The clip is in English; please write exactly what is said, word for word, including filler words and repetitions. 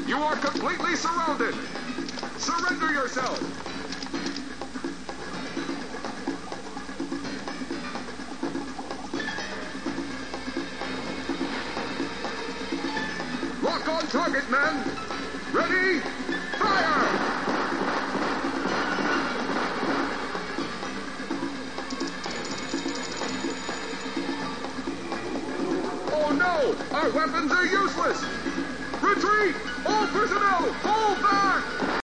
You are completely surrounded. Surrender yourself. Lock on target, men. Ready? Fire! Oh no! Our weapons are useless! Retreat! All personnel, fall back!